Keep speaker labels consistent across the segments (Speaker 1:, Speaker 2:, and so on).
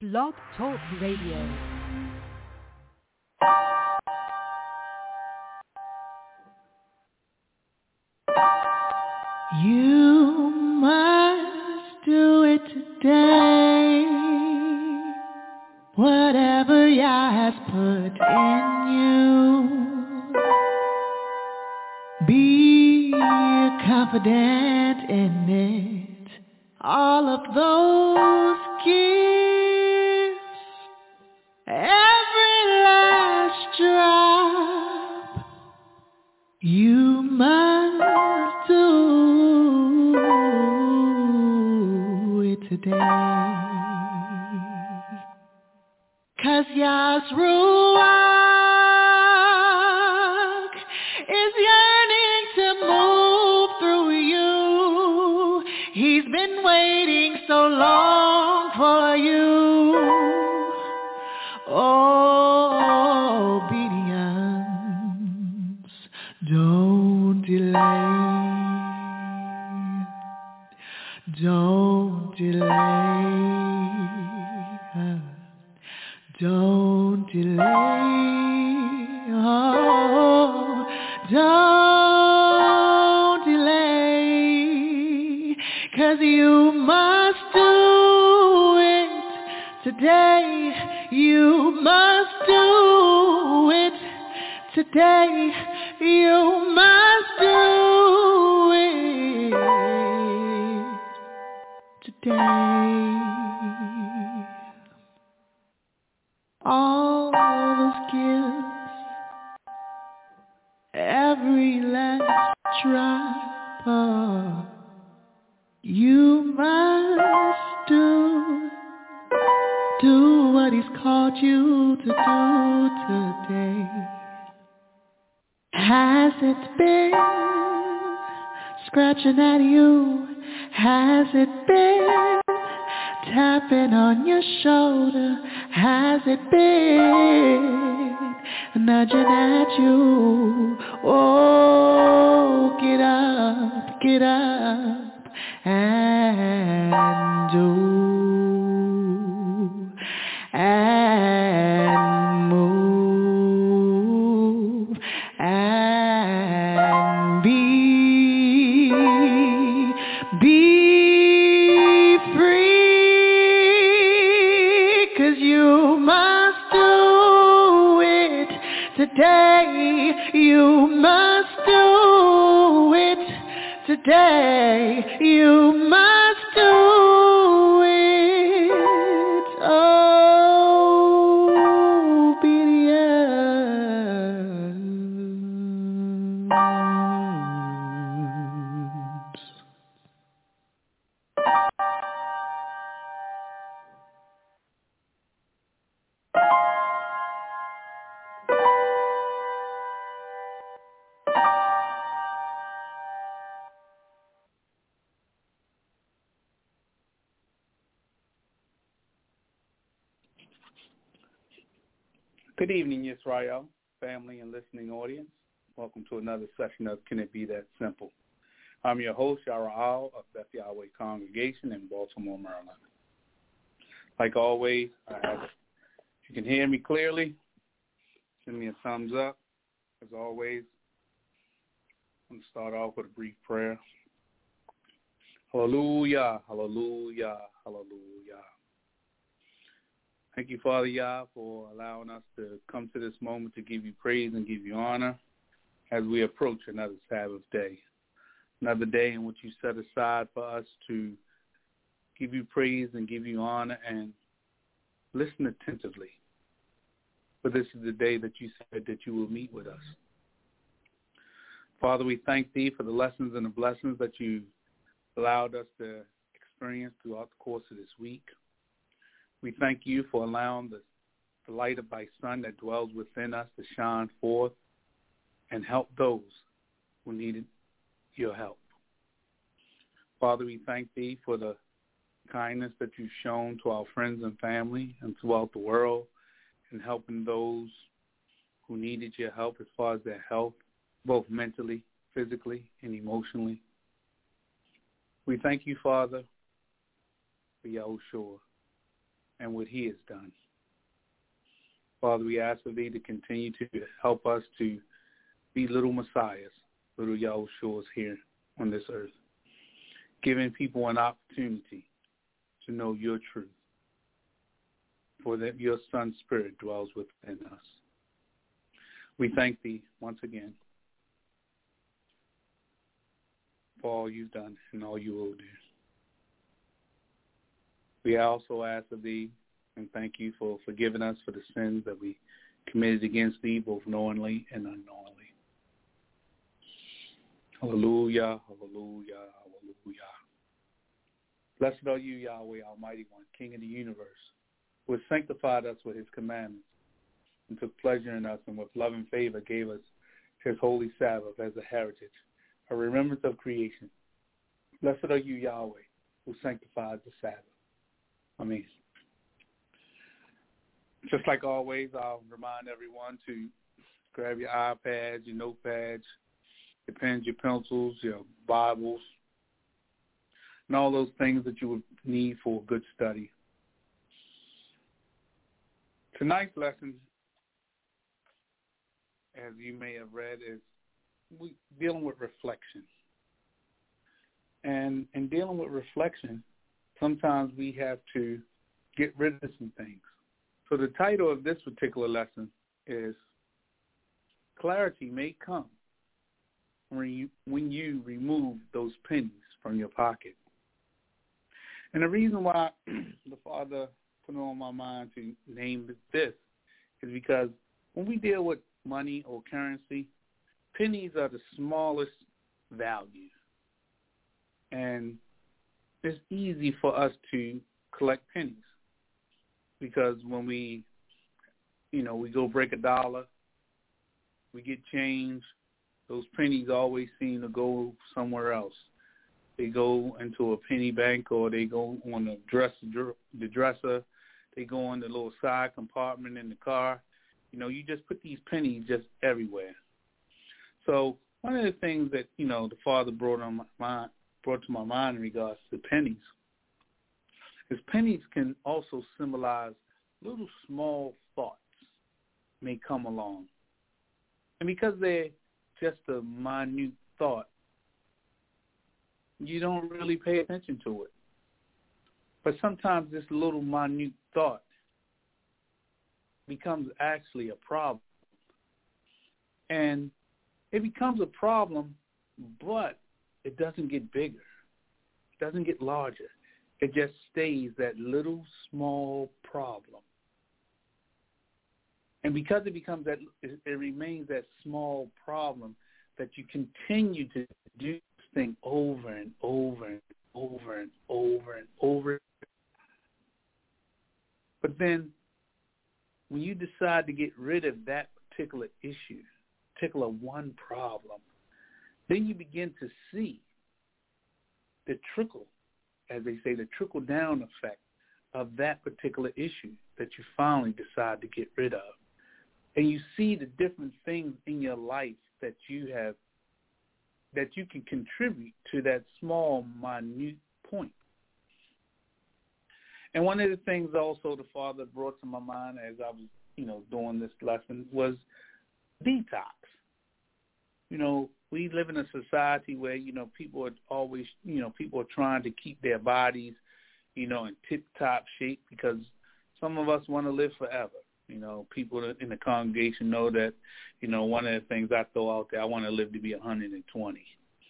Speaker 1: Blog Talk Radio.
Speaker 2: You must do it today. Whatever Yah has put in you, be confident in it. All of those gifts, every last drop, you must do it today. 'Cause Yah's Ruach is yearning to move through you. He's been waiting so long for you. Oh, obedience, don't delay. Don't delay. Don't delay, oh, don't delay, 'cause you must do it today. You must do it today. You must do it today. All those gifts, every last drop, oh, you must do what He's called you to do today. Has it been scratching at you? Has it been tapping on your shoulder? Has it been nudging at you? Oh, get up and do and move and be free, 'cause you must do it today. You must do it today. You must do it. Obedience.
Speaker 3: Good evening, Yisrael, family and listening audience. Welcome to another session of Can It Be That Simple? I'm your host, Yara Al of Beth Yahweh Congregation in Baltimore, Maryland. Like always, if you can hear me clearly, send me a thumbs up. As always, I'm going to start off with a brief prayer. Hallelujah, hallelujah, hallelujah. Thank you, Father Yah, for allowing us to come to this moment to give you praise and give you honor as we approach another Sabbath day, another day in which you set aside for us to give you praise and give you honor and listen attentively. For this is the day that you said that you will meet with us. Father, we thank thee for the lessons and the blessings that you allowed us to experience throughout the course of this week. We thank you for allowing the light of thy Son that dwells within us to shine forth and help those who needed your help. Father, we thank thee for the kindness that you've shown to our friends and family and throughout the world in helping those who needed your help as far as their health, both mentally, physically, and emotionally. We thank you, Father, for Yahushua, and what he has done. Father, we ask of thee to continue to help us to be little messiahs, little Yahushuas here on this earth, giving people an opportunity to know your truth, for that your Son's Spirit dwells within us. We thank thee once again for all you've done and all you will do. We also ask of thee and thank you for forgiving us for the sins that we committed against thee, both knowingly and unknowingly. Hallelujah, hallelujah, hallelujah. Blessed are you, Yahweh, Almighty One, King of the universe, who has sanctified us with his commandments and took pleasure in us, and with love and favor gave us his holy Sabbath as a heritage, a remembrance of creation. Blessed are you, Yahweh, who sanctifies the Sabbath. Amen. Just like always, I'll remind everyone to grab your iPads, your notepads, your pens, your pencils, your Bibles, and all those things that you would need for a good study. Tonight's lesson, as you may have read, is dealing with reflection. And in dealing with reflection, sometimes we have to get rid of some things. So the title of this particular lesson is Clarity May Come when you remove those pennies from your pocket. And the reason why the Father put it on my mind to name this is because when we deal with money or currency, pennies are the smallest value. And it's easy for us to collect pennies because when we go break a dollar, we get change, those pennies always seem to go somewhere else. They go into a penny bank, or they go on the dresser. They go on the little side compartment in the car. You just put these pennies just everywhere. So one of the things that, the Father brought to my mind in regards to pennies is pennies can also symbolize little small thoughts may come along. And because they're just a minute thought, you don't really pay attention to it. But sometimes this little minute thought becomes actually a problem. And it becomes a problem, but it doesn't get bigger. It doesn't get larger. It just stays that little small problem. And because it becomes that, it remains that small problem that you continue to do this thing over and over and over and over and over. But then when you decide to get rid of that particular issue, particular one problem, then you begin to see the trickle, as they say, the trickle-down effect of that particular issue that you finally decide to get rid of. And you see the different things in your life that you can contribute to that small, minute point. And one of the things also the Father brought to my mind as I was, doing this lesson was detox. We live in a society where, people are always, people are trying to keep their bodies, in tip-top shape because some of us want to live forever. People in the congregation know that, one of the things I throw out there, I want to live to be 120,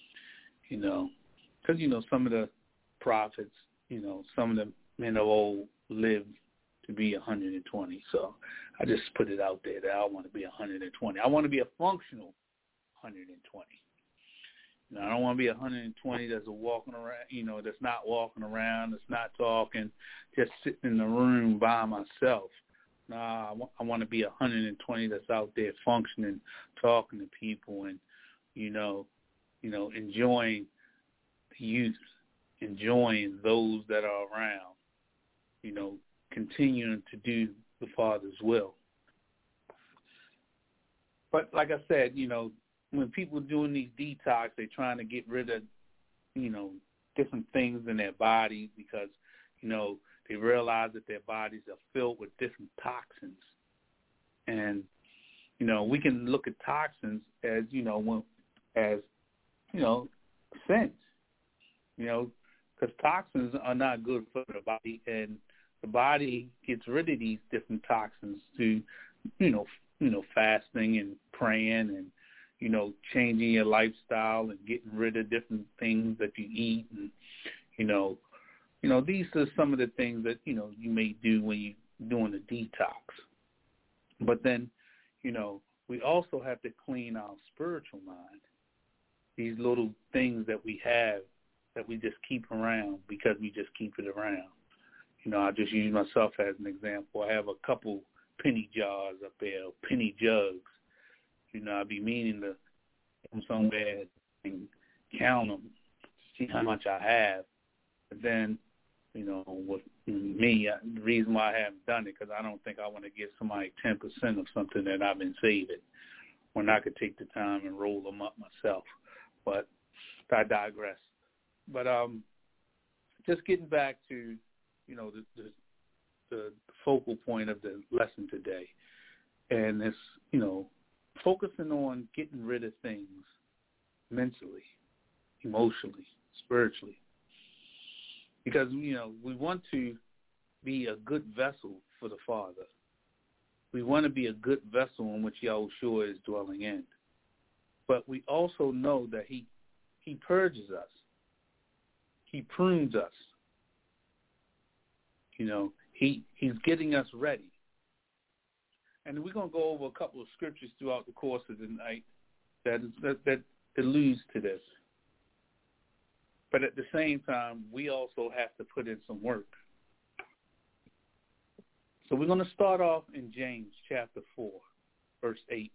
Speaker 3: because, some of the prophets, some of the men of old lived to be 120. So I just put it out there that I want to be 120. I want to be a functional 120. I don't want to be 120 that's walking around, that's not walking around, that's not talking, just sitting in the room by myself. Nah, I want to be 120 that's out there functioning, talking to people, and enjoying the youth, enjoying those that are around, continuing to do the Father's will. But like I said, when people are doing these detox, they're trying to get rid of, different things in their bodies because, They realize that their bodies are filled with different toxins. And, we can look at toxins as, sins, because toxins are not good for the body, and the body gets rid of these different toxins through, fasting and praying and, changing your lifestyle and getting rid of different things that you eat. And, these are some of the things that, you may do when you're doing a detox. But then, we also have to clean our spiritual mind. These little things that we have that we just keep around because we just keep it around. I'll just use myself as an example. I have a couple penny jars up there, penny jugs. I'd be meaning to come somewhere and count them, see how much I have. But then, with me, the reason why I haven't done it, because I don't think I want to give somebody 10% of something that I've been saving when I could take the time and roll them up myself. But I digress. But just getting back to, the focal point of the lesson today, and it's, focusing on getting rid of things mentally, emotionally, spiritually. Because, we want to be a good vessel for the Father. We want to be a good vessel in which Yahushua is dwelling in. But we also know that he purges us. He prunes us. He's getting us ready. And we're going to go over a couple of scriptures throughout the course of the night that alludes to this. But at the same time, we also have to put in some work. So we're going to start off in James chapter 4, verse 8.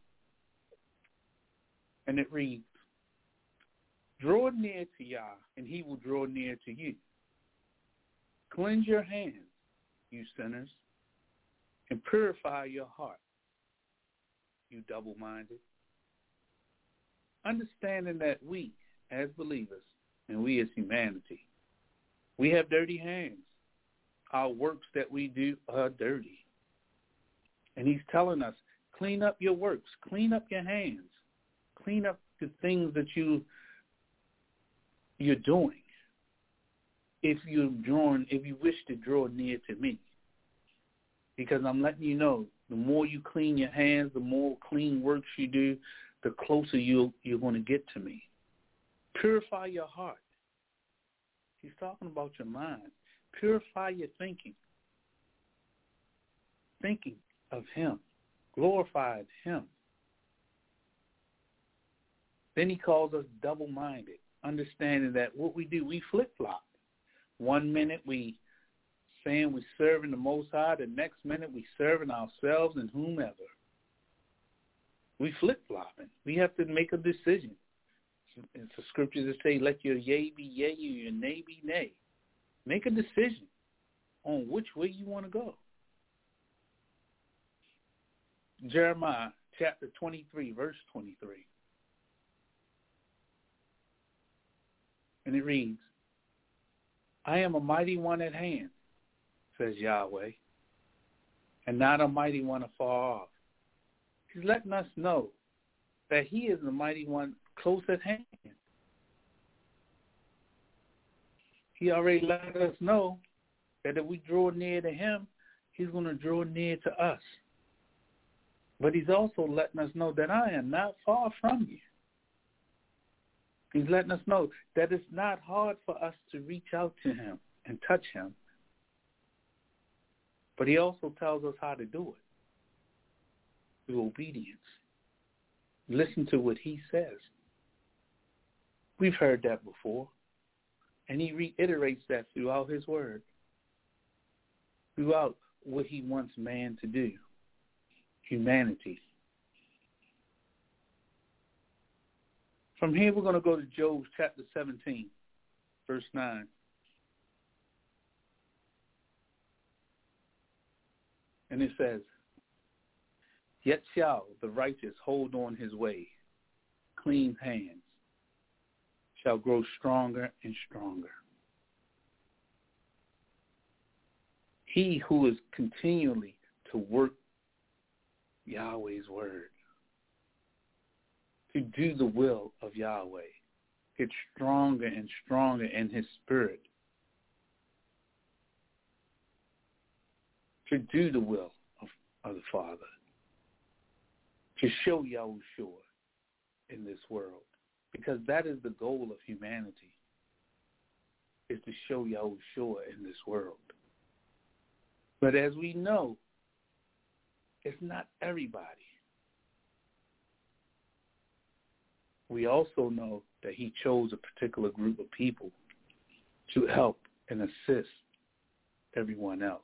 Speaker 3: And it reads, "Draw near to Yah, and he will draw near to you. Cleanse your hands, you sinners, and purify your heart, you double-minded." Understanding that we, as believers, and we as humanity, we have dirty hands. Our works that we do are dirty. And he's telling us, clean up your works, clean up your hands, clean up the things that you're doing. If you wish to draw near to me. Because I'm letting you know, the more you clean your hands, the more clean works you do, the closer you're going to get to me. Purify your heart. He's talking about your mind. Purify your thinking. Thinking of him. Glorified him. Then he calls us double-minded, understanding that what we do, we flip-flop. 1 minute we saying we're serving the Most High, the next minute we serving ourselves and whomever. We flip-flopping. We have to make a decision. It's the scriptures that say, let your yea be yea, your nay be nay. Make a decision on which way you want to go. Jeremiah chapter 23, verse 23. And it reads, "I am a mighty one at hand, says Yahweh, and not a mighty one afar off." He's letting us know that he is the mighty one close at hand. He already let us know that if we draw near to him, he's going to draw near to us. But he's also letting us know that I am not far from you. He's letting us know that it's not hard for us to reach out to him and touch him. But he also tells us how to do it. Through obedience. Listen to what he says. We've heard that before. And he reiterates that throughout his word. Throughout what he wants man to do. Humanity. From here, we're going to go to Job chapter 17, verse 9. And it says, "Yet shall the righteous hold on his way. Clean hands shall grow stronger and stronger." He who is continually to work Yahweh's word, to do the will of Yahweh, get stronger and stronger in his spirit, to do the will of the Father, to show Yahushua in this world, because that is the goal of humanity, is to show Yahushua in this world. But as we know, it's not everybody. We also know that he chose a particular group of people to help and assist everyone else.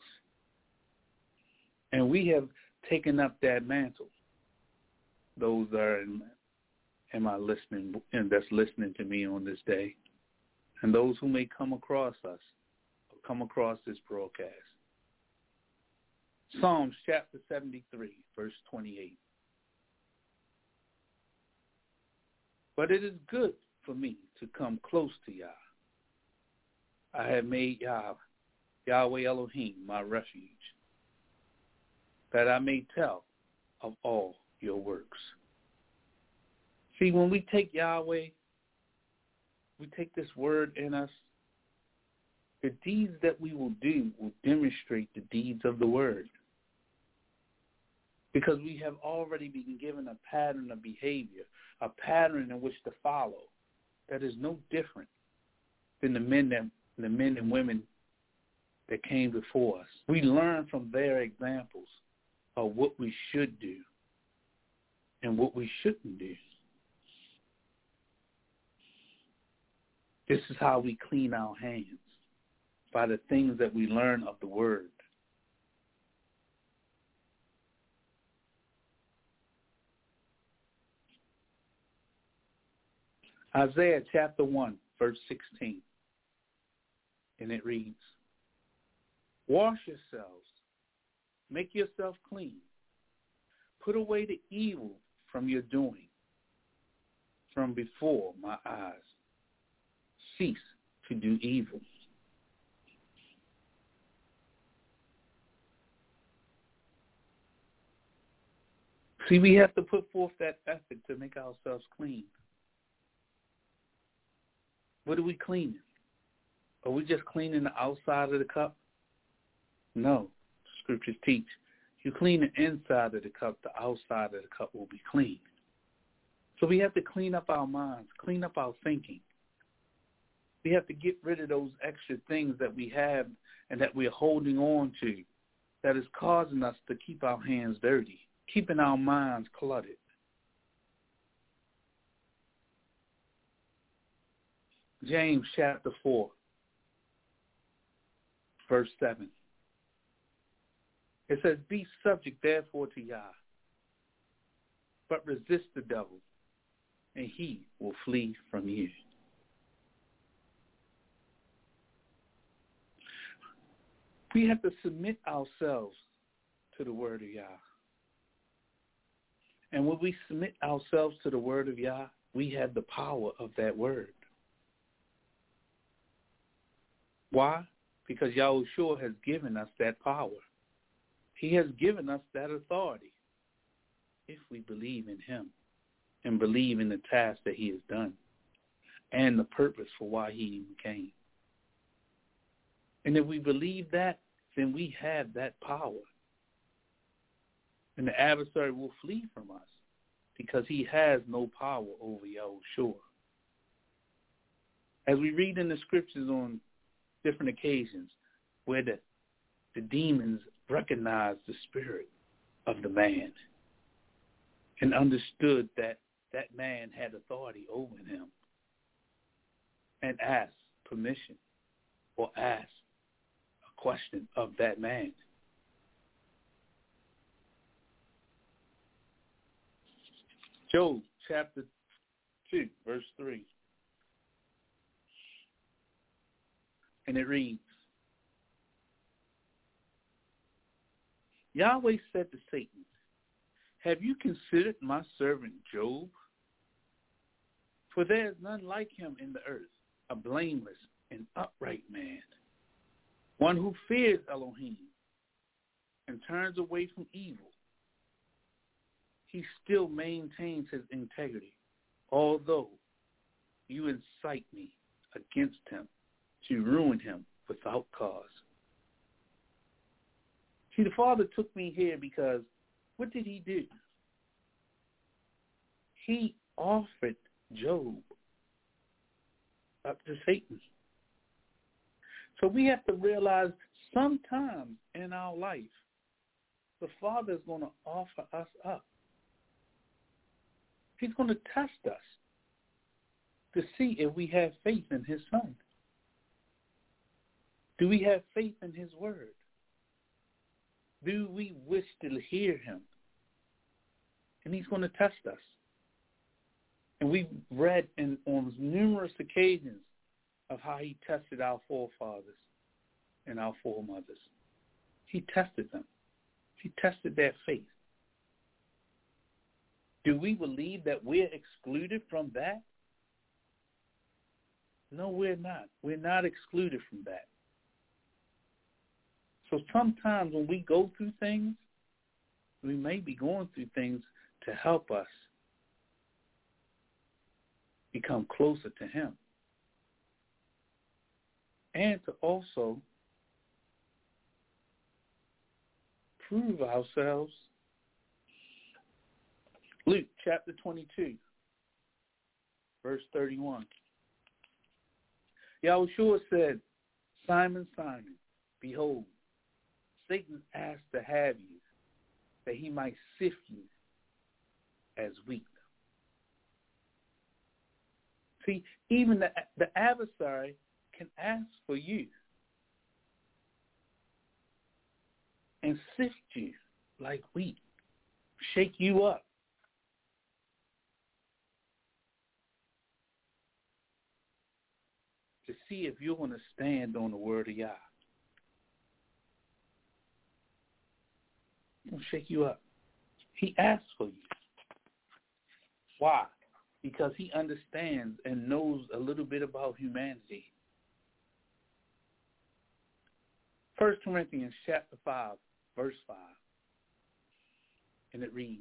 Speaker 3: And we have taken up that mantle. Those are in my listening, and that's listening to me on this day, and those who may come across us, or come across this broadcast. Psalms chapter 73, verse 28. But it is good for me to come close to Yah. I have made Yahweh Elohim my refuge, that I may tell of all your works. See, when we take Yahweh, we take this word in us, the deeds that we will do will demonstrate the deeds of the word. Because we have already been given a pattern of behavior, a pattern in which to follow that is no different than the men and women that came before us. We learn from their examples of what we should do and what we shouldn't do. This is how we clean our hands, by the things that we learn of the word. Isaiah chapter 1, verse 16, and it reads, wash yourselves, make yourself clean, put away the evil from your doing, from before my eyes. Cease to do evil. See, we have to put forth that effort to make ourselves clean. What are we cleaning? Are we just cleaning the outside of the cup? No. Scriptures teach, you clean the inside of the cup, the outside of the cup will be clean. So we have to clean up our minds, clean up our thinking. We have to get rid of those extra things that we have and that we're holding on to that is causing us to keep our hands dirty, keeping our minds cluttered. James chapter 4, verse 7. It says, be subject therefore to Yah, but resist the devil, and he will flee from you. We have to submit ourselves to the word of Yah. And when we submit ourselves to the word of Yah, we have the power of that word. Why? Because Yahushua has given us that power. He has given us that authority if we believe in him and believe in the task that he has done and the purpose for why he even came. And if we believe that, then we have that power. And the adversary will flee from us because he has no power over Yahushua. As we read in the scriptures on different occasions where the demons recognized the spirit of the man and understood that that man had authority over him and asked permission or asked a question of that man. Job chapter 2, verse 3. And it reads, Yahweh said to Satan, have you considered my servant Job? For there is none like him in the earth, a blameless and upright man, one who fears Elohim and turns away from evil, he still maintains his integrity, although you incite me against him to ruin him without cause. See, the Father took me here because what did he do? He offered Job up to Satan. So we have to realize sometime in our life, the Father is going to offer us up. He's going to test us to see if we have faith in his Son. Do we have faith in his word? Do we wish to hear him? And he's going to test us. And we've read on numerous occasions of how he tested our forefathers and our foremothers. He tested them. He tested their faith. Do we believe that we're excluded from that? No, we're not. We're not excluded from that. So sometimes when we go through things, we may be going through things to help us become closer to him. And to also prove ourselves. Luke chapter 22, verse 31. Yahushua said, Simon, Simon, behold, Satan asked to have you, that he might sift you as wheat. See, even the adversary can ask for you and sift you like wheat, shake you up. To see if you're going to stand on the word of Yah. He'll shake you up. He asks for you. Why? Because he understands and knows a little bit about humanity. 1 Corinthians chapter 5, verse 5. And it reads,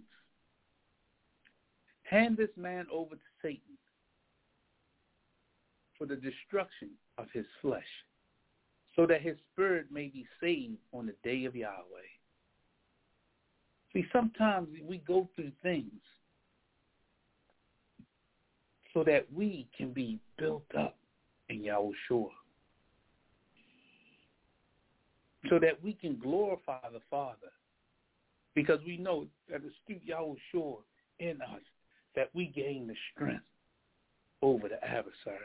Speaker 3: hand this man over to Satan for the destruction of his flesh, so that his spirit may be saved on the day of Yahweh. See, sometimes we go through things so that we can be built up in Yahushua, so that we can glorify the Father, because we know that it's through Yahushua in us that we gain the strength over the adversary.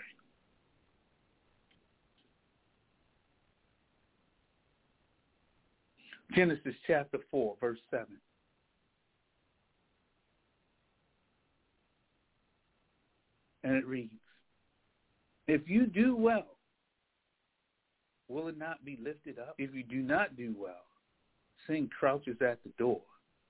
Speaker 3: Genesis chapter 4, verse 7. And it reads, if you do well, will it not be lifted up? If you do not do well, sin crouches at the door.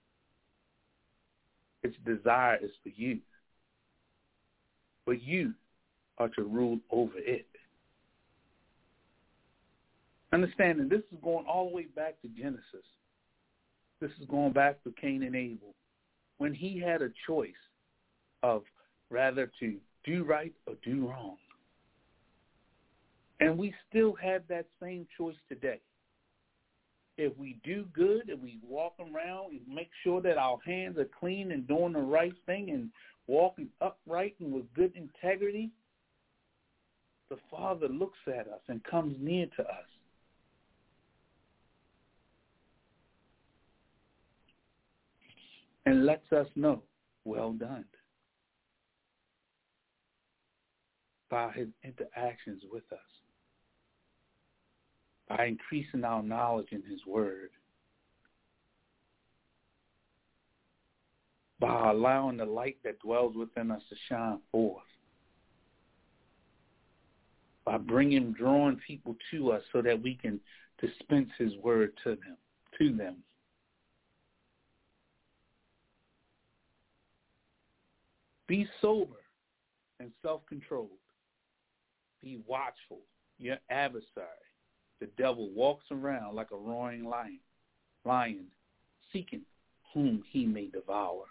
Speaker 3: Its desire is for you, but you are to rule over it. Understanding this is going all the way back to Genesis. This is going back to Cain and Abel, when he had a choice of rather to do right or do wrong. And we still have that same choice today. If we do good and we walk around and make sure that our hands are clean and doing the right thing and walking upright and with good integrity, the Father looks at us and comes near to us. And lets us know, well done, by his interactions with us, by increasing our knowledge in his word, by allowing the light that dwells within us to shine forth, by drawing people to us so that we can dispense his word to them. Be sober and self-controlled. Be watchful. Your adversary, the devil, walks around like a roaring lion, lion, seeking whom he may devour.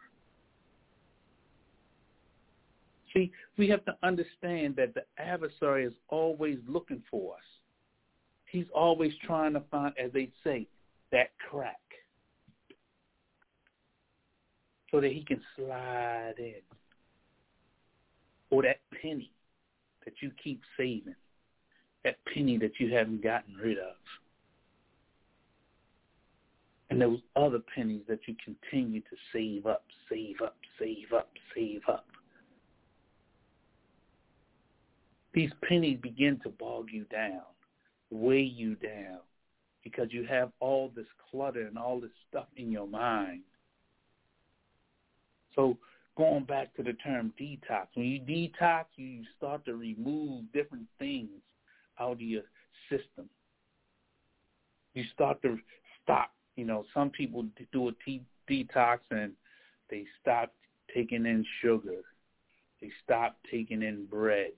Speaker 3: See, we have to understand that the adversary is always looking for us. He's always trying to find, as they say, that crack so that he can slide in. Or that penny that you keep saving, that penny that you haven't gotten rid of. And those other pennies that you continue to save up, save up, save up, save up. These pennies begin to bog you down, weigh you down, because you have all this clutter and all this stuff in your mind. So going back to the term detox, when you detox, you start to remove different things out of your system. You start to stop. Some people do a detox and they stop taking in sugar. They stop taking in bread.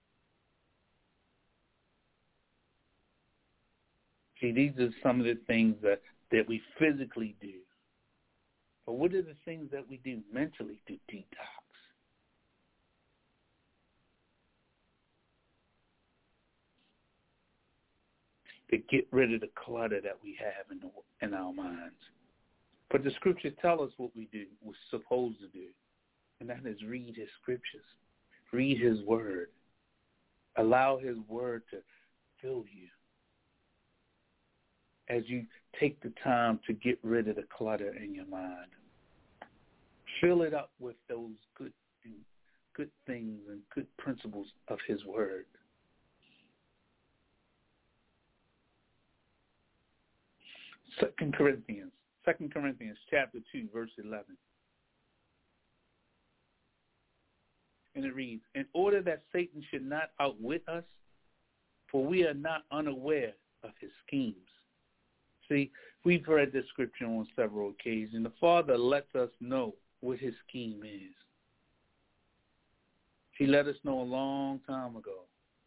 Speaker 3: See, these are some of the things that we physically do. But what are the things that we do mentally to detox? To get rid of the clutter that we have in our minds. But the scriptures tell us what we're supposed to do, and that is read his scriptures. Read his word. Allow his word to fill you as you take the time to get rid of the clutter in your mind. Fill it up with those good things and good principles of his word. Second Corinthians chapter 2, verse 11. And it reads, in order that Satan should not outwit us, for we are not unaware of his schemes. See, we've read this scripture on several occasions. The Father lets us know what his scheme is. He let us know a long time ago.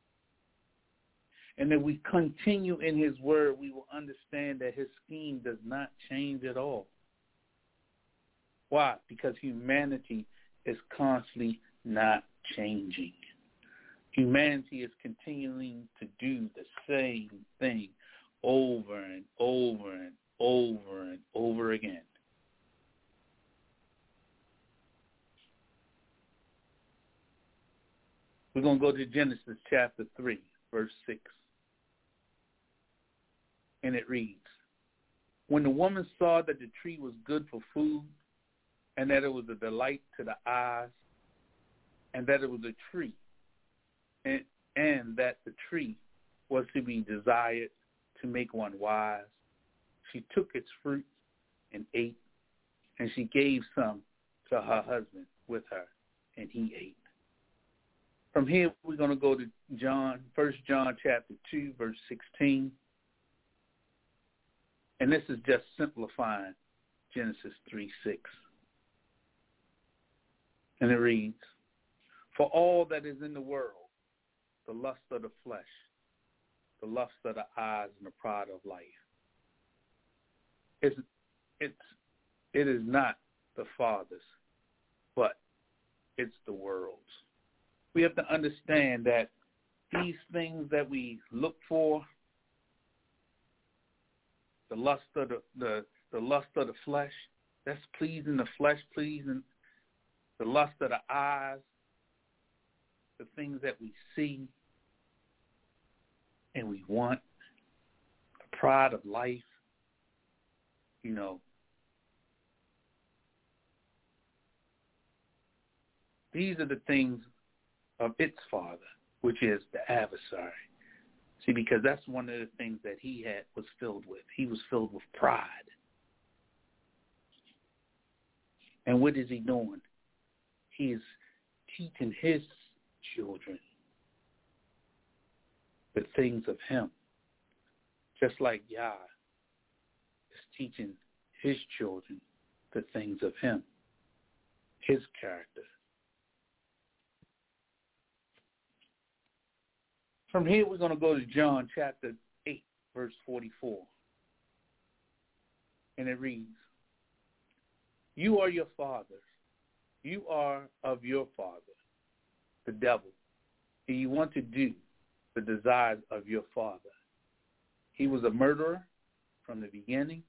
Speaker 3: And if we continue in his word, we will understand that his scheme does not change at all. Why? Because humanity is constantly not changing. Humanity is continuing to do the same thing over and over and over and over again. We're going to go to Genesis chapter 3, verse 6. And it reads, when the woman saw that the tree was good for food, and that it was a delight to the eyes, and that it was a tree, and that the tree was to be desired to make one wise, she took its fruit and ate, and she gave some to her husband with her, and he ate. From here, we're going to go to 1 John chapter 2, verse 16. And this is just simplifying Genesis 3:6. And it reads, for all that is in the world, the lust of the flesh, the lust of the eyes, and the pride of life, it is not the Father's, but it's the world's. We have to understand that these things that we look for, the lust of the lust of the flesh, that's pleasing the flesh, pleasing the lust of the eyes, the things that we see and we want, the pride of life, these are the things of its father, which is the adversary. See, because that's one of the things that he was filled with. He was filled with pride. And what is he doing? He is teaching his children the things of him. Just like Yah is teaching his children the things of him, his character. From here, we're going to go to John chapter 8, verse 44. And it reads, you are your father's. You are of your father, the devil, and you want to do the desires of your father. He was a murderer from the beginning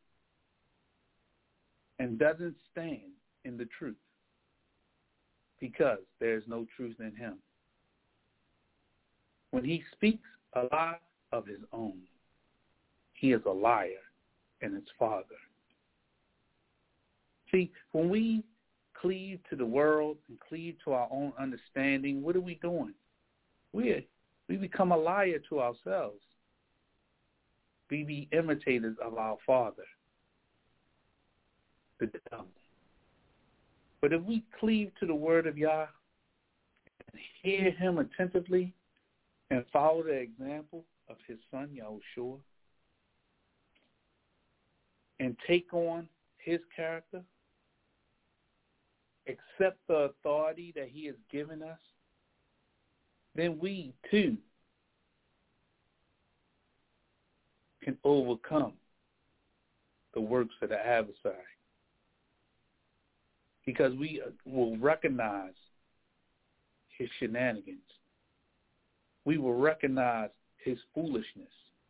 Speaker 3: and doesn't stand in the truth because there is no truth in him. When he speaks a lie of his own, he is a liar and his father. See, when we cleave to the world and cleave to our own understanding, what are we doing? We become a liar to ourselves. We be imitators of our father, the devil. But if we cleave to the word of Yah and hear him attentively and follow the example of his son, Yahushua, and take on his character, accept the authority that he has given us, then we too can overcome the works of the adversary. Because we will recognize his shenanigans. We will recognize his foolishness.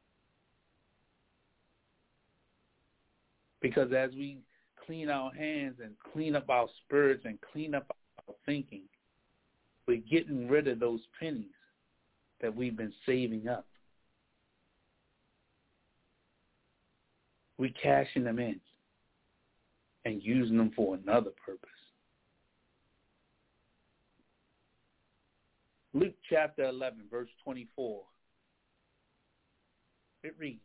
Speaker 3: Because as we clean our hands and clean up our spirits and clean up our thinking, we're getting rid of those pennies that we've been saving up. We're cashing them in and using them for another purpose. Luke chapter 11, verse 24. It reads,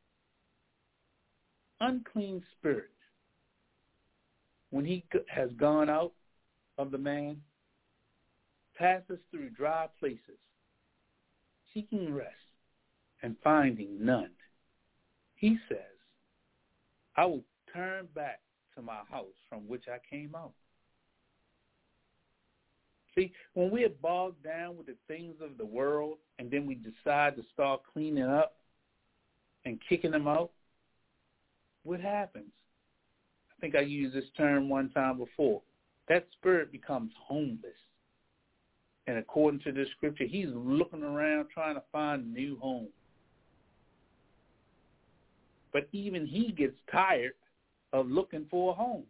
Speaker 3: unclean spirit, when he has gone out of the man, passes through dry places, seeking rest and finding none. He says, I will turn back to my house from which I came out. See, when we're bogged down with the things of the world and then we decide to start cleaning up and kicking them out, what happens? I think I used this term one time before. That spirit becomes homeless. And according to this scripture, he's looking around trying to find a new home. But even he gets tired of looking for a home.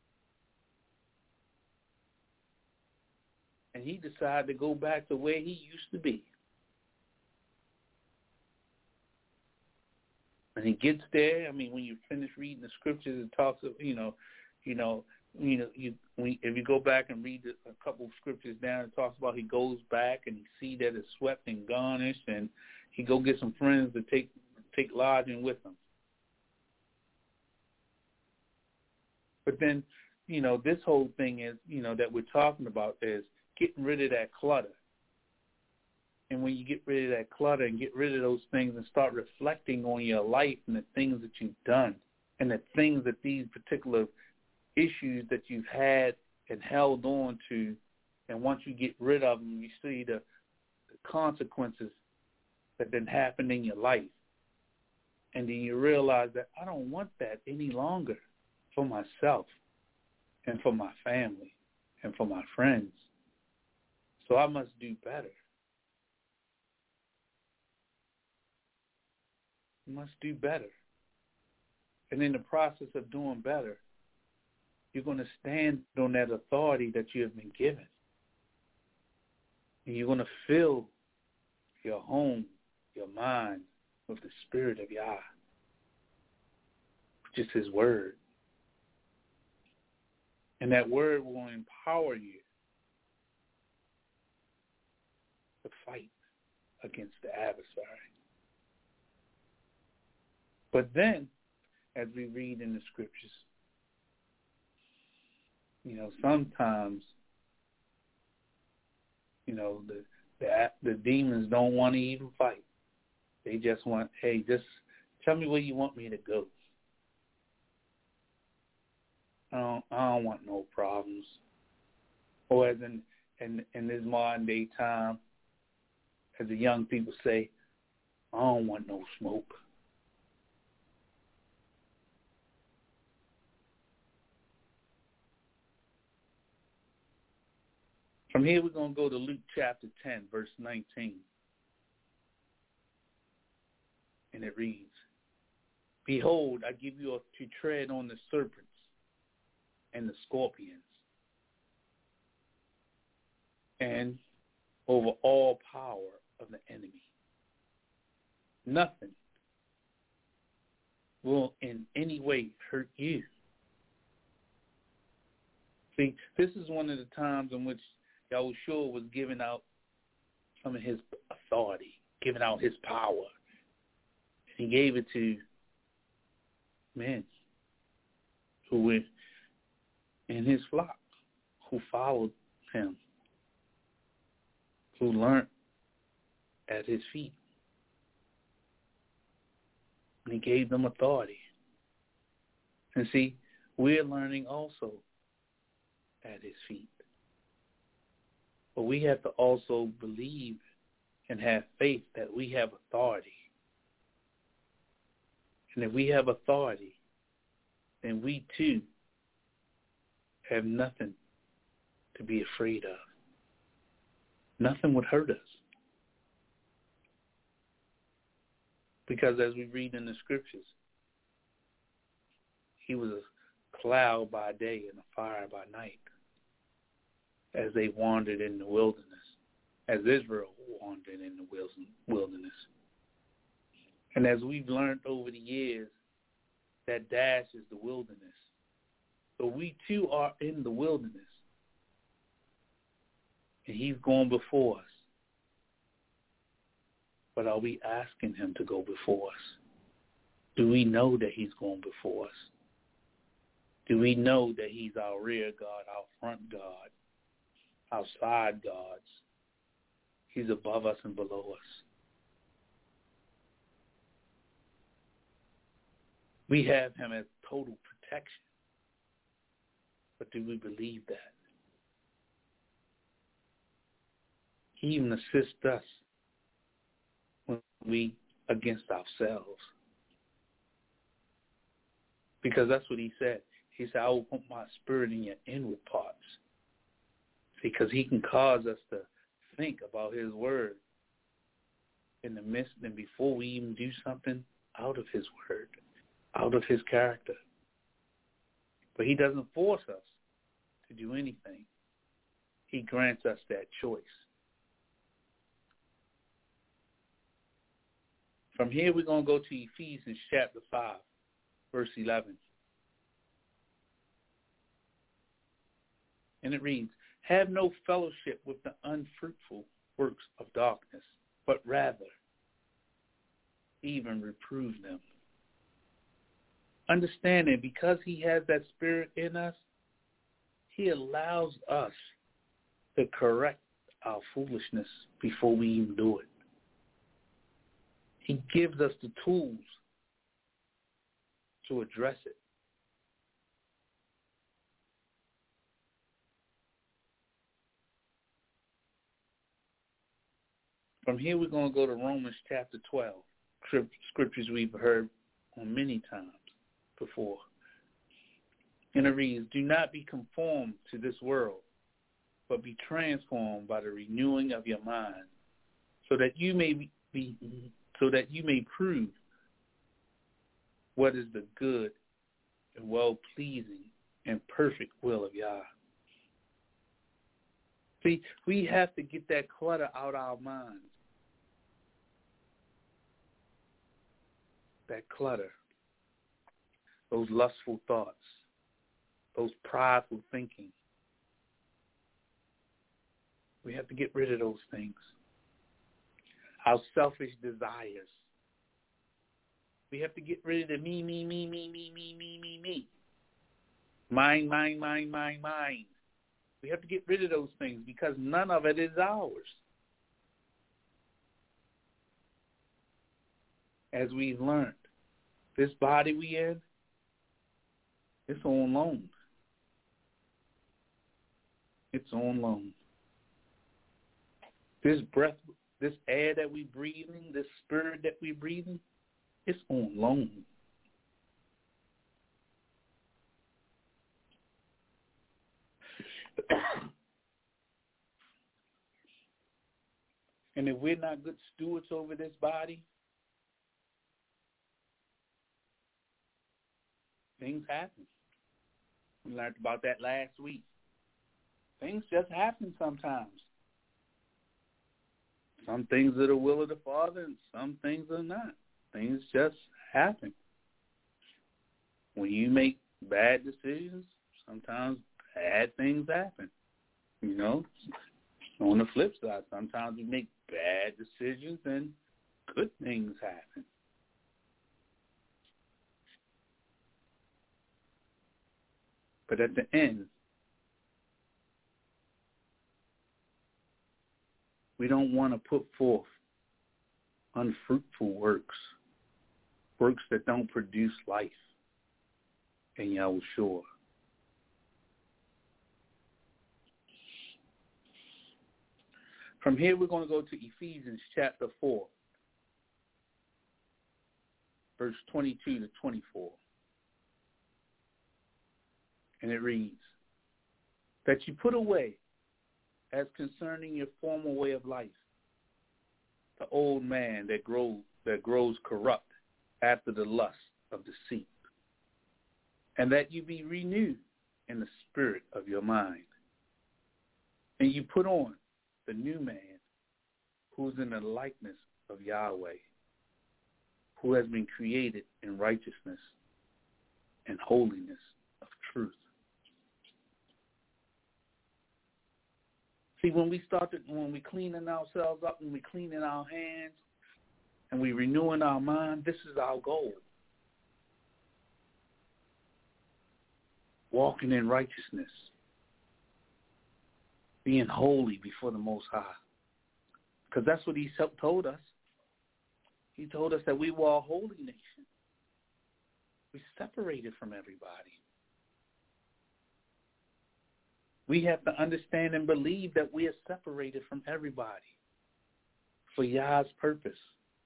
Speaker 3: And he decided to go back to where he used to be. And he gets there. I mean, when you finish reading the scriptures, it talks of, if you go back and read a couple of scriptures down, it talks about he goes back and he see that it's swept and garnished, and he go get some friends to take lodging with him. But then, this whole thing is, that we're talking about is getting rid of that clutter. And when you get rid of that clutter and get rid of those things and start reflecting on your life and the things that you've done and the things that these particular issues that you've had and held on to, and once you get rid of them, you see the consequences that then happen in your life. And then you realize that I don't want that any longer for myself and for my family and for my friends. So I must do better. You must do better. And in the process of doing better, you're going to stand on that authority that you have been given. And you're going to fill your home, your mind, with the spirit of Yah, which is his word. And that word will empower you to fight against the adversary. But then, as we read in the scriptures, sometimes, the demons don't want to even fight. They just want, hey, just tell me where you want me to go. I don't want no problems. Or as in this modern day time, as the young people say, I don't want no smoke. From here, we're going to go to Luke chapter 10, verse 19. And it reads, Behold, I give you to tread on the serpents and the scorpions, and over all power of the enemy. Nothing will in any way hurt you. See, this is one of the times in which Yahushua was giving out some of his authority, giving out his power. He gave it to men who were in his flock, who followed him, who learned at his feet. And he gave them authority. And see, we're learning also at his feet. But we have to also believe and have faith that we have authority. And if we have authority, then we too have nothing to be afraid of. Nothing would hurt us. Because as we read in the scriptures, he was a cloud by day and a fire by night as they wandered in the wilderness, as Israel wandered in the wilderness. And as we've learned over the years, that dash is the wilderness. So we too are in the wilderness. And he's going before us. But are we asking him to go before us? Do we know that he's going before us? Do we know that he's our rear guard, our front guard, our side guards? He's above us and below us. We have him as total protection. But do we believe that? He even assists us when we against ourselves. Because that's what he said. He said, I will put my spirit in your inward parts. Because he can cause us to think about his word in the midst and before we even do something out of his word, out of his character. But he doesn't force us to do anything. He grants us that choice. From here, we're going to go to Ephesians chapter 5, verse 11. And it reads, Have no fellowship with the unfruitful works of darkness, but rather even reprove them. Understanding, because he has that spirit in us, he allows us to correct our foolishness before we even do it. He gives us the tools to address it. From here, we're going to go to Romans chapter 12, scriptures we've heard on many times before. And it reads, Do not be conformed to this world, but be transformed by the renewing of your mind, so that you may prove what is the good and well-pleasing and perfect will of Yah. See, we have to get that clutter out of our minds. That clutter, those lustful thoughts, those prideful thinking. We have to get rid of those things. Our selfish desires. We have to get rid of the me. Mine. We have to get rid of those things because none of it is ours. As we've learned, this body we in, it's on loan. It's on loan. This breath, this air that we breathing, this spirit that we breathing, it's on loan. And if we're not good stewards over this body, things happen. We learned about that last week. Things just happen sometimes. Some things are the will of the Father and some things are not. Things just happen. When you make bad decisions, sometimes bad things happen. You know, on the flip side, sometimes we make bad decisions and good things happen. But at the end, we don't want to put forth unfruitful works that don't produce life in Yahushua. From here, we're going to go to Ephesians chapter 4, verse 22 to 24. And it reads, that you put away, as concerning your former way of life, the old man that grows corrupt after the lust of deceit, and that you be renewed in the spirit of your mind, and you put on the new man, who is in the likeness of Yahweh, who has been created in righteousness and holiness of truth. See, when we cleaning ourselves up, when we cleaning our hands, and we renewing our mind, this is our goal. Walking in righteousness. Being holy before the Most High. Because that's what he told us. He told us that we were a holy nation. We separated from everybody. We have to understand and believe that we are separated from everybody for Yah's purpose.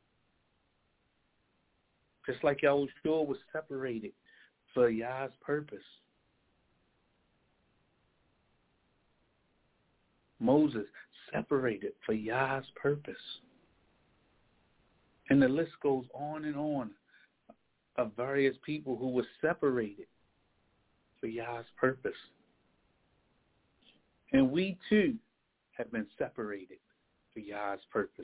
Speaker 3: Just like Yahushua was separated for Yah's purpose. Moses separated for Yah's purpose. And the list goes on and on of various people who were separated for Yah's purpose. And we too have been separated for Yah's purpose.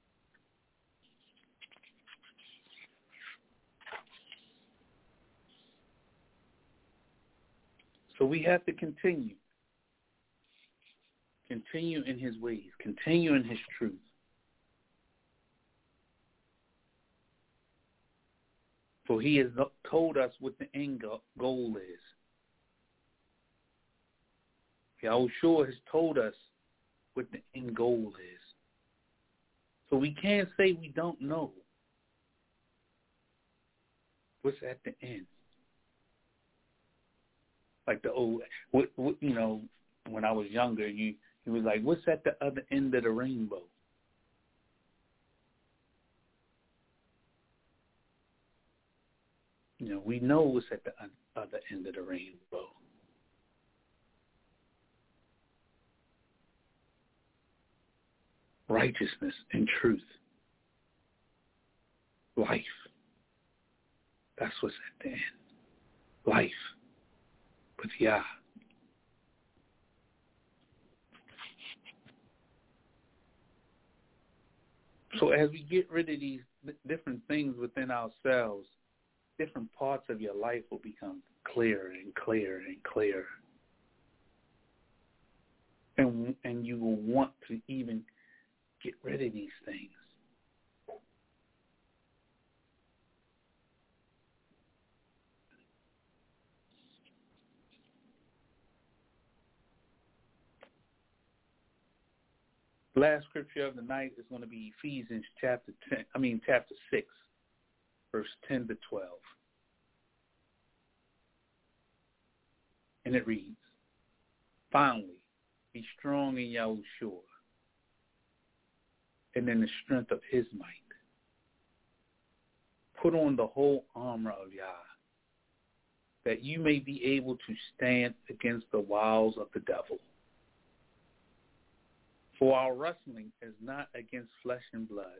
Speaker 3: So we have to continue in his ways, continue in his truth. For he has told us what the end goal is. Yahushua has told us what the end goal is. So we can't say we don't know what's at the end. Like the old, when I was younger, he was like, what's at the other end of the rainbow? We know what's at the other end of the rainbow. Righteousness and truth. Life. That's what's at the end. Life with Yah. So as we get rid of these different things within ourselves, different parts of your life will become clearer and clearer and clearer. And you will want to even get rid of these things. Last scripture of the night is going to be Ephesians chapter 6, verse 10 to 12. And it reads, finally, be strong in Yahushua and in the strength of his might. Put on the whole armor of Yah, that you may be able to stand against the wiles of the devil. For our wrestling is not against flesh and blood,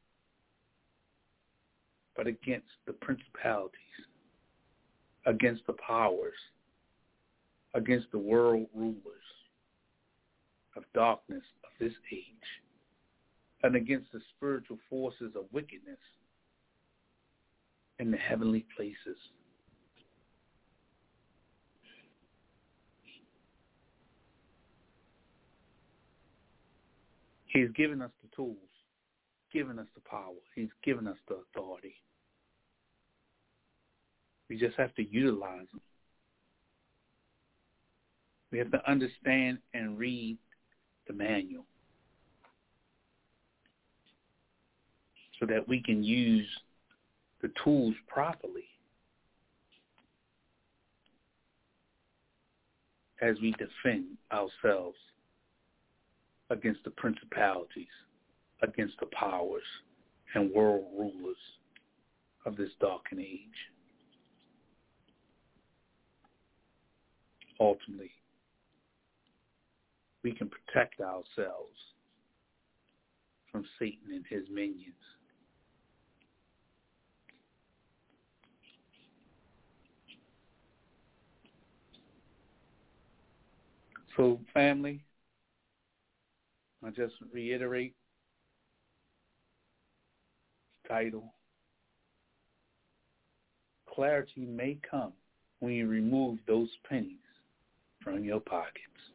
Speaker 3: but against the principalities, against the powers, against the world rulers of darkness of this age, and against the spiritual forces of wickedness in the heavenly places. He's given us the tools, given us the power. He's given us the authority. We just have to utilize them. We have to understand and read the manual so that we can use the tools properly as we defend ourselves against the principalities, against the powers and world rulers of this darkened age. Ultimately, we can protect ourselves from Satan and his minions. So, family, I just reiterate the title. Clarity may come when you remove those pennies from your pockets.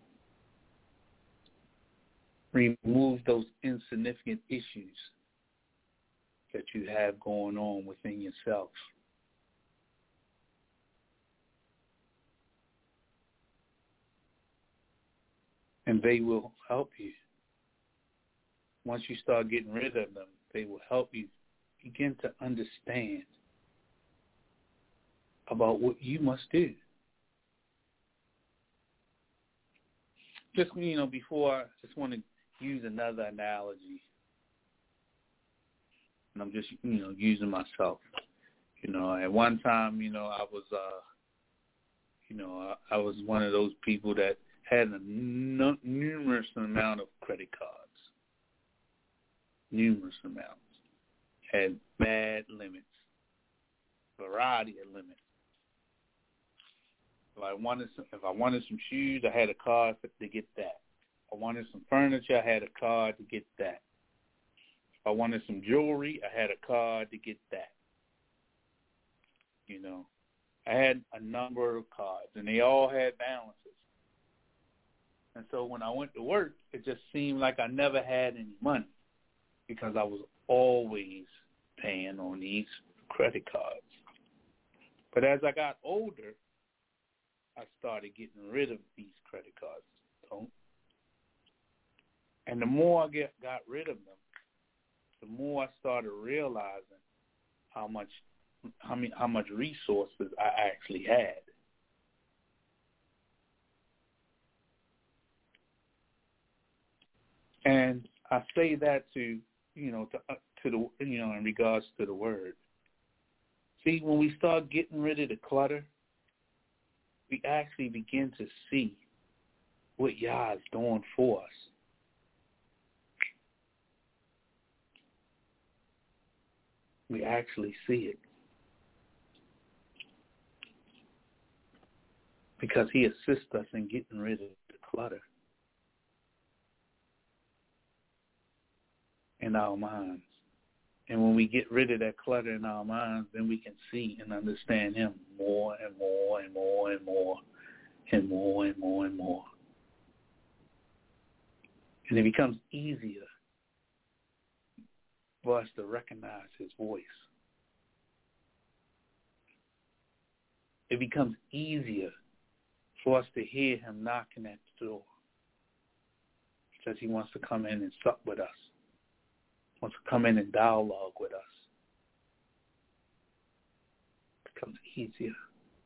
Speaker 3: Remove those insignificant issues that you have going on within yourself. And they will help you. Once you start getting rid of them, they will help you begin to understand about what you must do. Just, before, I just want to use another analogy. And I'm just, using myself. At one time, I was one of those people that had a numerous amount of credit cards. Numerous amounts. Had bad limits. Variety of limits. If I wanted some shoes, I had a card to get that. If I wanted some furniture, I had a card to get that. If I wanted some jewelry, I had a card to get that. I had a number of cards, and they all had balances. And so when I went to work, it just seemed like I never had any money because I was always paying on these credit cards. But as I got older, I started getting rid of these credit cards. And the more I got rid of them, the more I started realizing how much resources I actually had. And I say that to the in regards to the word. See, when we start getting rid of the clutter, we actually begin to see what Yah is doing for us. We actually see it. Because he assists us in getting rid of the clutter in our minds. And when we get rid of that clutter in our minds, then we can see and understand him more and more and more and more and more and more and more. And it becomes easier for us to recognize his voice. It becomes easier for us to hear him knocking at the door because he wants to come in and sup with us. Wants to come in and dialogue with us. It becomes easier.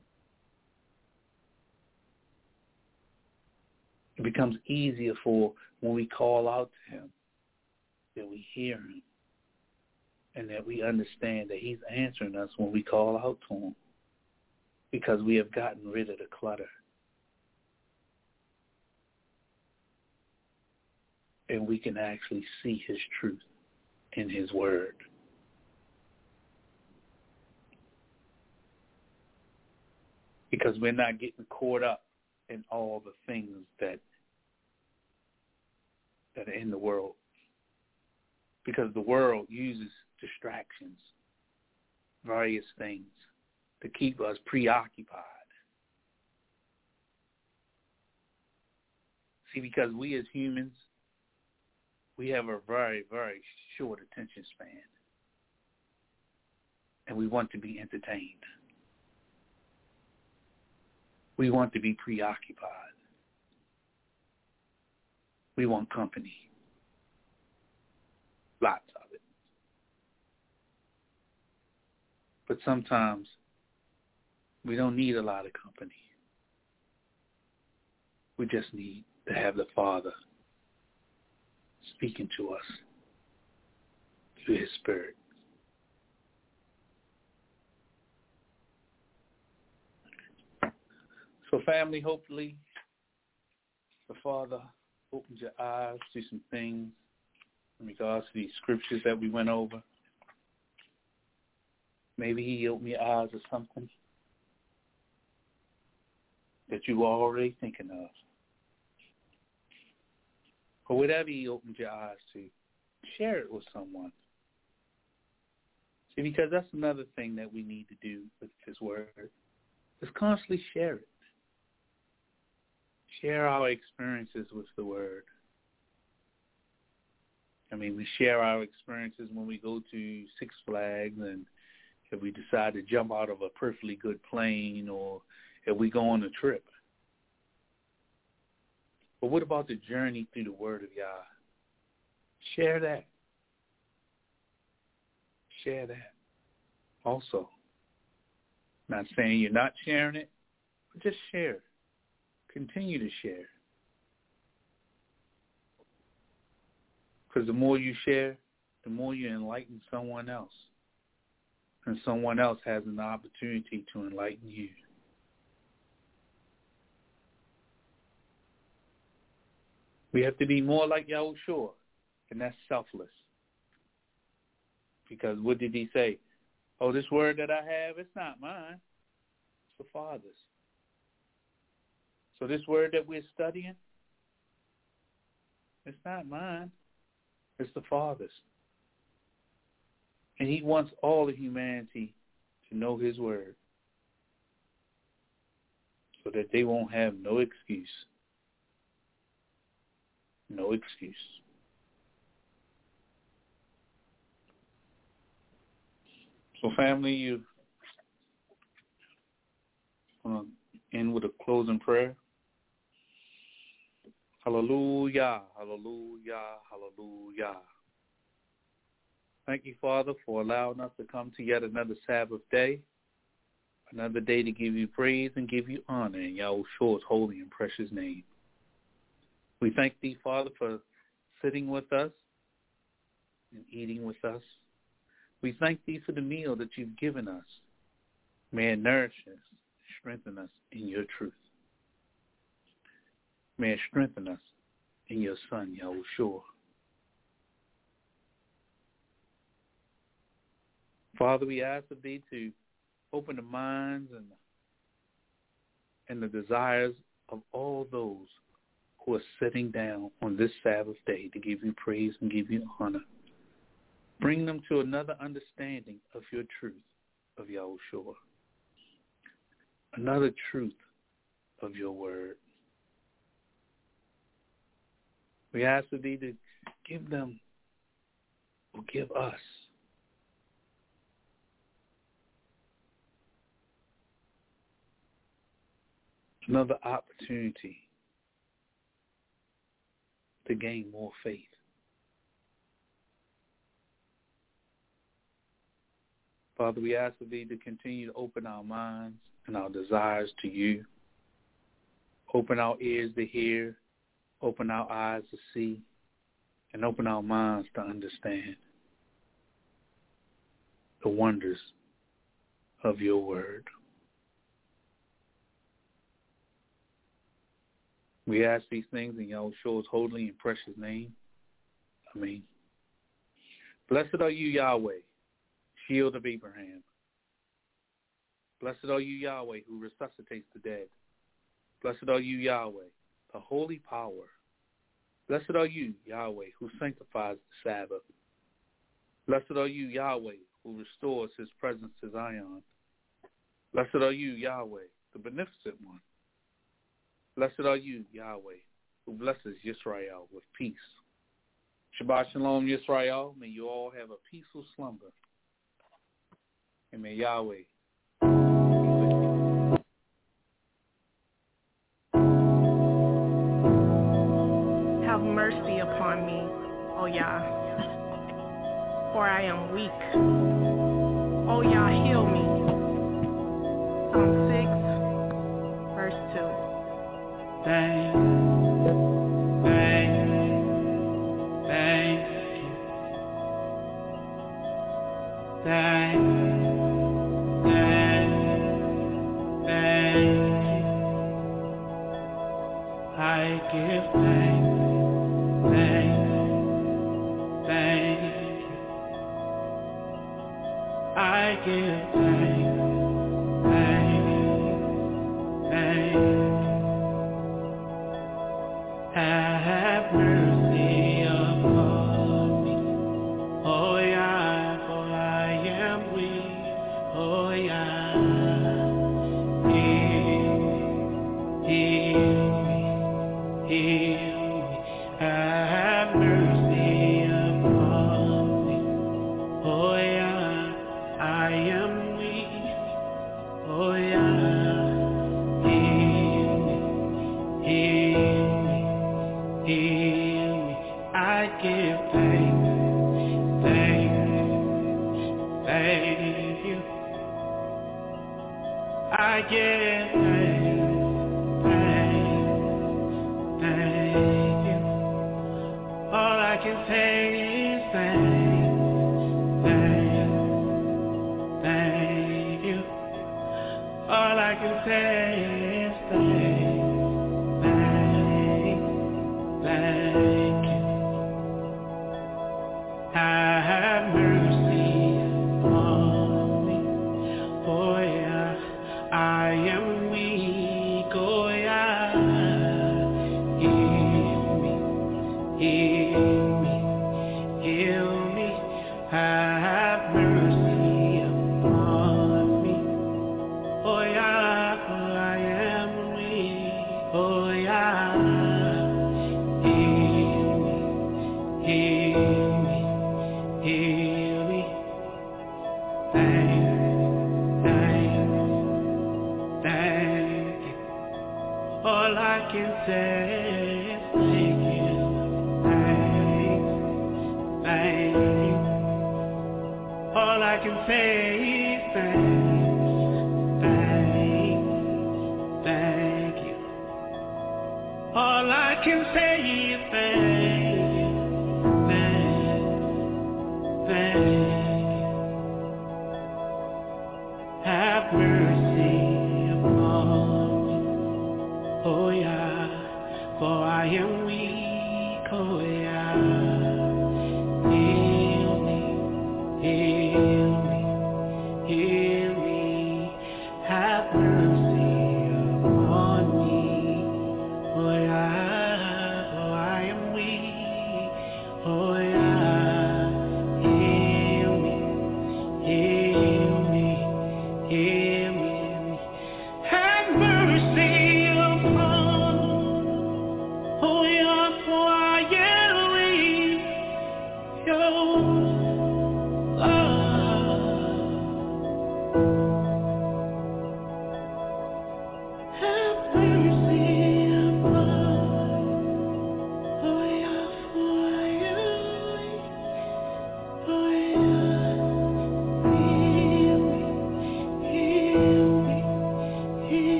Speaker 3: It becomes easier for when we call out to him, that we hear him, and that we understand that he's answering us when we call out to him, because we have gotten rid of the clutter. and we can actually see his truth in his word. Because we're not getting caught up in all the things that are in the world. Because the world uses distractions, various things, to keep us preoccupied. See, because we as humans, we have a very, very short attention span. And we want to be entertained. We want to be preoccupied. We want company. Lots of it. But sometimes we don't need a lot of company. We just need to have the Father speaking to us through his Spirit. So family, hopefully the Father opens your eyes to some things in regards to these scriptures that we went over. Maybe he opened your eyes to something that you were already thinking of. Or whatever he opened your eyes to, share it with someone. See, because that's another thing that we need to do with his word, is constantly share it. Share our experiences with the word. I mean, we share our experiences when we go to Six Flags, and if we decide to jump out of a perfectly good plane, or if we go on a trip. But what about the journey through the word of Yah? Share that. Share that also. Not saying you're not sharing it, but just share it. Continue to share. Because the more you share, the more you enlighten someone else. And someone else has an opportunity to enlighten you. We have to be more like Yahushua, and that's selfless. Because what did he say? Oh, this word that I have, it's not mine. It's the Father's. So this word that we're studying, it's not mine. It's the Father's. And he wants all of humanity to know his word so that they won't have no excuse. No excuse. So family, you're going to end with a closing prayer. Hallelujah, hallelujah, hallelujah. Thank you, Father, for allowing us to come to yet another Sabbath day, another day to give you praise and give you honor in Yahushua's holy and precious name. We thank thee, Father, for sitting with us and eating with us. We thank thee for the meal that you've given us. May it nourish us, strengthen us in your truth. May it strengthen us in your Son, Yahushua. Father, we ask of thee to open the minds and the desires of all those who are sitting down on this Sabbath day to give you praise and give you honor. Bring them to another understanding of your truth of Yahushua. Another truth of your word. We ask of thee to give them or give us another opportunity to gain more faith. Father, we ask of thee to continue to open our minds and our desires to you. Open our ears to hear, open our eyes to see, and open our minds to understand the wonders of your word. We ask these things in Yahushua's holy and precious name. Amen. Blessed are you, Yahweh, shield of Abraham. Blessed are you, Yahweh, who resuscitates the dead. Blessed are you, Yahweh, the holy power. Blessed are you, Yahweh, who sanctifies the Sabbath. Blessed are you, Yahweh, who restores his presence to Zion. Blessed are you, Yahweh, the beneficent one. Blessed are you, Yahweh, who blesses Yisrael with peace. Shabbat Shalom, Yisrael. May you all have a peaceful slumber. And may Yahweh
Speaker 4: have mercy upon me, O Yah, for I am weak. O Yah, heal me. Psalm 6, verse 2.
Speaker 2: Thank you. I give thanks. I give thanks. Have mercy upon me, oh Yah, for I am weak, oh Yah. Heal me, have mercy upon me, oh Yah, I am weak, oh Yah. Heal me, I give thanks, thank you. I give thank you. All I can say is thank you. All I can say is thank you. Have mercy on me, oh yeah, I am weak, oh yeah. Heal me, have mercy upon me, oh yeah, for I am weak, oh yeah. Heal me, thank you. All I can say is thank you, thank you. All I can say is thank you. All I can say is thank you. Have mercy upon me, oh yeah, for I am weak, oh yeah. Heal me, have mercy upon me, oh yeah, for I am weak, oh yeah. Heal me, have mercy upon, oh yeah, for I am weak, oh, have mercy upon.